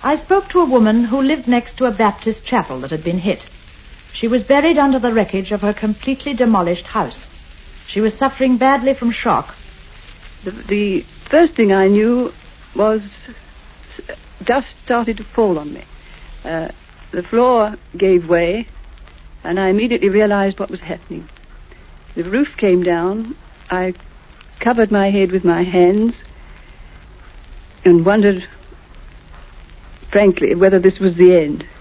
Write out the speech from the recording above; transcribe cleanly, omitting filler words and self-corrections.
I spoke to a woman who lived next to a Baptist chapel that had been hit. She was buried under the wreckage of her completely demolished house. She was suffering badly from shock. The first thing I knew was dust started to fall on me. The floor gave way, and I immediately realized what was happening. The roof came down. I covered my head with my hands and wondered, frankly, whether this was the end.